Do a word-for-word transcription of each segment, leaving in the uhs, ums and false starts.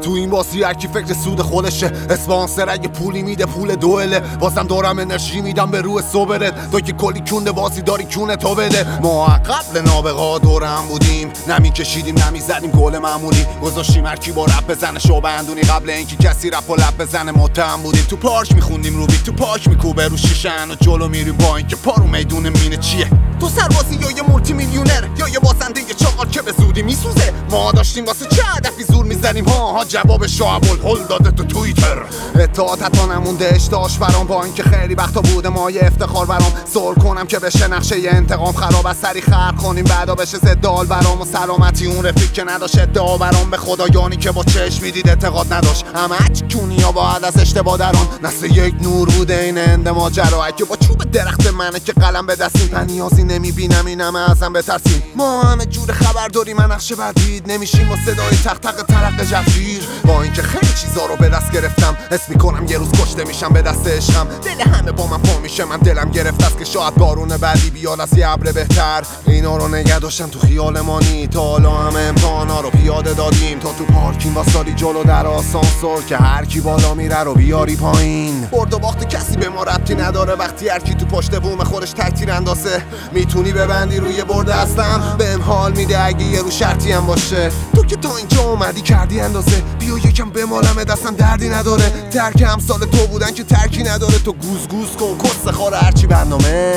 تو این بازی هر کی فکر سود خودشه، اسپانسر اگه پولی میده پول دوئله، بازم دارم انرژی میدم به روح صبرت، تو که کلی کونده بازی داری کونه تو بده. ما قبل نابغا دورم بودیم، نمی کشیدیم نمی زدیم گل معمولی، گذاشتیم هر کی با رپ بزنه شو بندونی، قبل اینکه کسی رپ و لب بزنه متهم بودیم، تو پارک میخوندیم روبیک، تو پارک میکوبه رو شیشن و جلو میریم با اینکه پارو میدون مینه چیه. تو سربازی یا یه مولتی میلیونر یا یه بازنده یه چاقال که به زودی میسوزه، ما داشتیم واسه چه هدفی زور میزنیم ها ها جواب شاه ابوالهول داده تو توییتر. اطاعت تا نمونده اشتاش برام، با اینکه خیلی وقتا بوده ما یه افتخار برام، سول کنم که بشه نقشه یه انتقام خراب از سری خرق کنیم بعدا بشه زدال برام، و سلامتی اون رفیق که نداشت ادعا برام، به خدایانی که با چشم میدید اعتقاد نداشت، همه کونیا بعد از اشتباه دران، نسل یک نور بوده این اند ماجرا، اگه با چوب درخت منه که قلم به دستیم، من نیازی نمیبینم این همه ازم بترسیم، ما همه جور خبر داریم من نقشه بدید نمیشیم با صدای تق تق ترق جفیر، با اینکه خیلی چیزا رو به دست گرفتم، حس میکنم یه روز کشته میشم به دست عشقم، دل همه با من پا میشه، من دلم گرفت است که شاید بارون بعدی بیاد از یه ابر بهتر، اینا رو نگه داشتم تو خیال مانی، تا حالا همه امتحانا رو پیاده دادیم، تا تو پارکینگ واسادی جلو در آسانسور که هر کی بالا میره رو بیاری پایین، برد و باخت کسی به ما ربطی نداره، وقتی هر کی تو پشت بوم خودش تکتیر اندازه، میتونی ببندی روی برده هستم، بهم حال میده اگه یه رو شرطی هم باشه، تو که تا اینجا اومدی کردی اندازه، بیا یکم بمالم دستم دردی نداره، ترک همسال تو بودن که ترکی نداره، تو گوز گوز کن کس خار هرچی برنامه.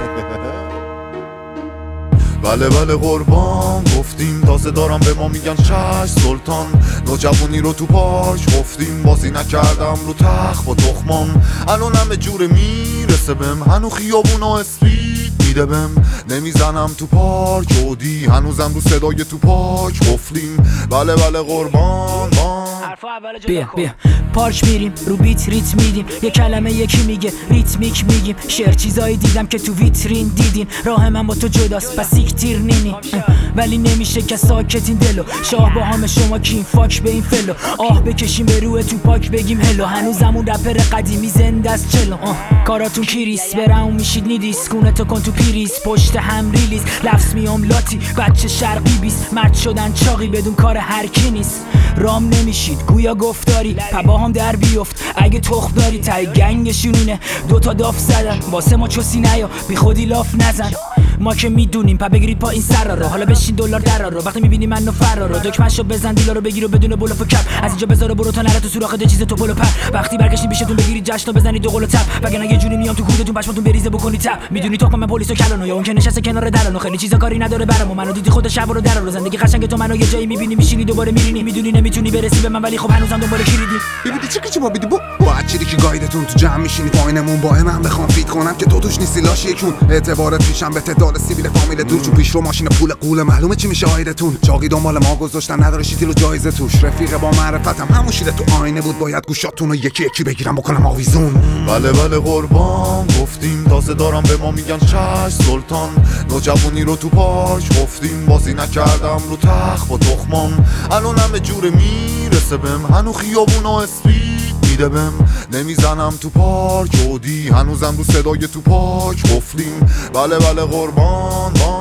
بله بله قربان گفتیم، تازه دارم به ما میگن چش سلطان، نوجوانی رو تو پارک گفتیم، بازی نکردم رو تخت با تخمام، الان همه جوره میرسه بهم، هنو خیابون و اسپید میده بهم، نمیزنم تو پارک عودی، هنوزم رو صدای تو پارک گفتیم، بله بله قربان بان. بیا بیا پارک میریم رو بیت ریت میدیم، یه کلمه یکی میگه ریتمیک میگیم، شعر چیزایی دیدم که تو ویترین دیدین، راه من با تو جداست پس تیر نینی، ولی نمیشه که ساکتین دلو، شاه با همه شما کین فاک به این فلو، آه بکشیم به روی تو پاک بگیم هلو، هنوزمون رپر قدیمی زنده است چلو، کاراتون کیریس برام میشید نیدیس، کونتو کن تو پیریس پشت هم ریلیز، لفظ میام لاتی بچه شرقی بیست، مرد شدن چاقی بدون کار هر کی نیست، رام نمیشید گویا گفتاری، پبا هم در بیفت اگه تخم داری، تای گنگشونونه دوتا داف زدن، واسه ما چوسی نیا بی خودی لاف نزن، ما که میدونیم پا بگیرید پا این سر رو، حالا بشین دلار در رو، وقتی میبینی منو فرار رو، دکمه‌شو بزن دیلا رو بگیر و بدون بلوف و کپ، از اینجا بذار برو تا نره تو سوراخ ده چیز تو پلو پر، وقتی برگشتین بیشتون بگیرید جشن بزنید دو قلو تپ، وگرنه یه جوری میام تو کودتون پشماتون بریزه بکنید تپ، میدونی تو من پلیسو کلانو یا اون که نشسته کنار درانو، خیلی چیزا کاری نداره برامو، منو دیدی خود شب رو در رو، زندگی قشنگ تو منو یه جایی میبینی میشینی دوباره میرینی، میدونی نمیتونی برسی به من ولی خب هنوزم دنبال کلیدی، ببینی چی که ما بیدی بو با چیزی که گایدتون تو جمع میشینی پایینمون، با من بخوام فیت کنم که تو توش نیستی لاش یکون، اعتبارت پیشم به تعداد سیبیل فامیل دور، چون پیش رو ماشین پول قول معلومه چی میشه آیدتون، چاقی دنبال ما گذاشتن نداره شیتیل و جایزه توش، رفیق با معرفتم همون شیله تو آینه بود، باید گوشاتون رو یکی یکی بگیرم بکنم آویزون. بله بله قربان گفتیم، تازه دارم به ما میگن چش سلطان، نوجوانی رو تو پارک گفتیم، بازی نکردم رو تخت با تخمام، الان همه جوره میرسه بهم، هنو خیابون و اسپید میده بهم، نمیزنم تو پارک عودی، هنوزم رو صدای تو پارک گفتیم، بله بله قربان بان.